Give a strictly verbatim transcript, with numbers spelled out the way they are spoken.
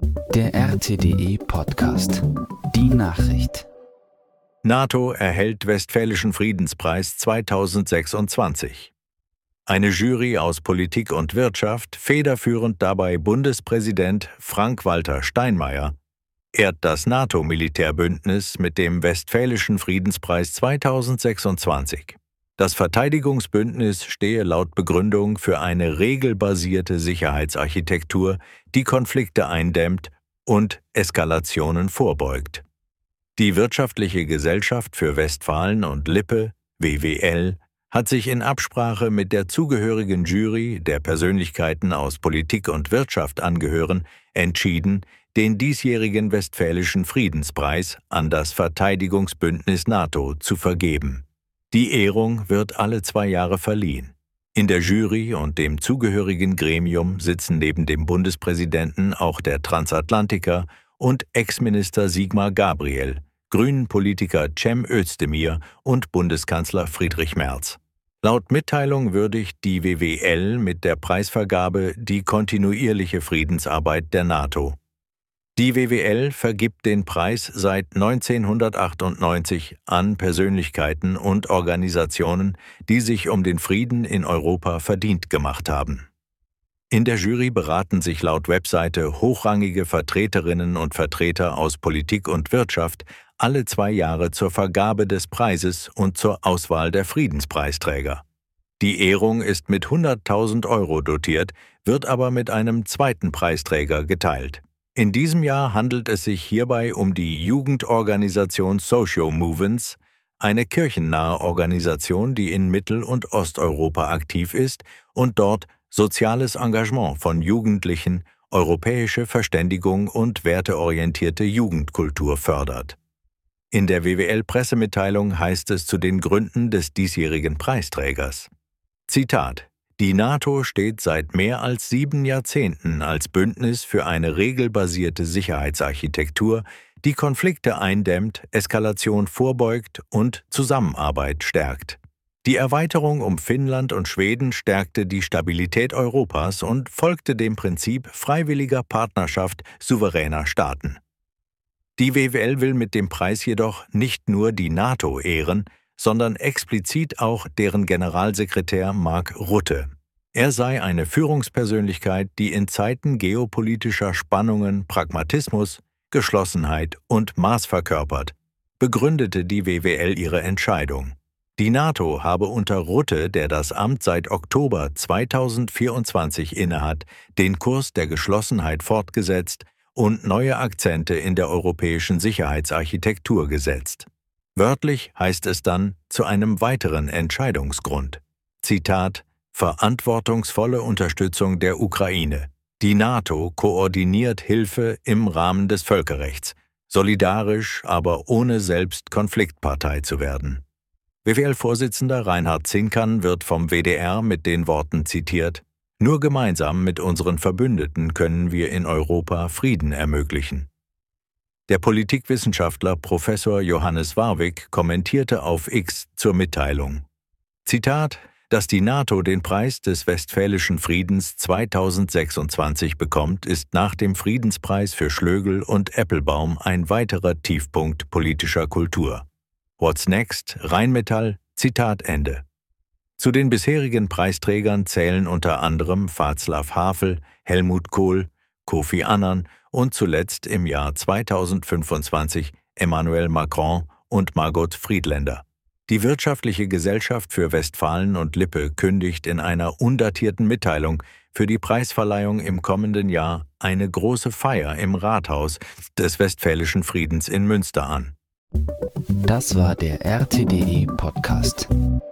Der R T D E-Podcast. Die Nachricht. NATO erhält Westfälischen Friedenspreis zweitausendsechsundzwanzig. Eine Jury aus Politik und Wirtschaft, federführend dabei Bundespräsident Frank-Walter Steinmeier, ehrt das NATO-Militärbündnis mit dem Westfälischen Friedenspreis zweitausendsechsundzwanzig. Das Verteidigungsbündnis stehe laut Begründung für eine regelbasierte Sicherheitsarchitektur, die Konflikte eindämmt und Eskalationen vorbeugt. Die Wirtschaftliche Gesellschaft für Westfalen und Lippe, W W L, hat sich in Absprache mit der zugehörigen Jury, der Persönlichkeiten aus Politik und Wirtschaft angehören, entschieden, den diesjährigen Westfälischen Friedenspreis an das Verteidigungsbündnis NATO zu vergeben. Die Ehrung wird alle zwei Jahre verliehen. In der Jury und dem zugehörigen Gremium sitzen neben dem Bundespräsidenten auch der Transatlantiker und Ex-Minister Sigmar Gabriel, Grünen-Politiker Cem Özdemir und Bundeskanzler Friedrich Merz. Laut Mitteilung würdigt die W W L mit der Preisvergabe die kontinuierliche Friedensarbeit der NATO. Die W W L vergibt den Preis seit neunzehnhundertachtundneunzig an Persönlichkeiten und Organisationen, die sich um den Frieden in Europa verdient gemacht haben. In der Jury beraten sich laut Webseite hochrangige Vertreterinnen und Vertreter aus Politik und Wirtschaft alle zwei Jahre zur Vergabe des Preises und zur Auswahl der Friedenspreisträger. Die Ehrung ist mit hunderttausend Euro dotiert, wird aber mit einem zweiten Preisträger geteilt. In diesem Jahr handelt es sich hierbei um die Jugendorganisation Socio Movens, eine kirchennahe Organisation, die in Mittel- und Osteuropa aktiv ist und dort soziales Engagement von Jugendlichen, europäische Verständigung und werteorientierte Jugendkultur fördert. In der W W L-Pressemitteilung heißt es zu den Gründen des diesjährigen Preisträgers. Zitat: Die NATO steht seit mehr als sieben Jahrzehnten als Bündnis für eine regelbasierte Sicherheitsarchitektur, die Konflikte eindämmt, Eskalation vorbeugt und Zusammenarbeit stärkt. Die Erweiterung um Finnland und Schweden stärkte die Stabilität Europas und folgte dem Prinzip freiwilliger Partnerschaft souveräner Staaten. Die W W L will mit dem Preis jedoch nicht nur die NATO ehren, sondern explizit auch deren Generalsekretär Mark Rutte. Er sei eine Führungspersönlichkeit, die in Zeiten geopolitischer Spannungen Pragmatismus, Geschlossenheit und Maß verkörpert, begründete die W W L ihre Entscheidung. Die NATO habe unter Rutte, der das Amt seit Oktober zweitausendvierundzwanzig innehat, den Kurs der Geschlossenheit fortgesetzt und neue Akzente in der europäischen Sicherheitsarchitektur gesetzt. Wörtlich heißt es dann zu einem weiteren Entscheidungsgrund. Zitat: Verantwortungsvolle Unterstützung der Ukraine. Die NATO koordiniert Hilfe im Rahmen des Völkerrechts, solidarisch, aber ohne selbst Konfliktpartei zu werden. W W L-Vorsitzender Reinhard Zinkern wird vom W D R mit den Worten zitiert: Nur gemeinsam mit unseren Verbündeten können wir in Europa Frieden ermöglichen. Der Politikwissenschaftler Professor Johannes Warwick kommentierte auf X zur Mitteilung. Zitat: Dass die NATO den Preis des Westfälischen Friedens zweitausendsechsundzwanzig bekommt, ist nach dem Friedenspreis für Schlögl und Eppelbaum ein weiterer Tiefpunkt politischer Kultur. What's next? Rheinmetall, Zitat Ende. Zu den bisherigen Preisträgern zählen unter anderem Václav Havel, Helmut Kohl, Kofi Annan und zuletzt im Jahr zweitausendfünfundzwanzig Emmanuel Macron und Margot Friedländer. Die Wirtschaftliche Gesellschaft für Westfalen und Lippe kündigt in einer undatierten Mitteilung für die Preisverleihung im kommenden Jahr eine große Feier im Rathaus des Westfälischen Friedens in Münster an. Das war der R T D E-Podcast.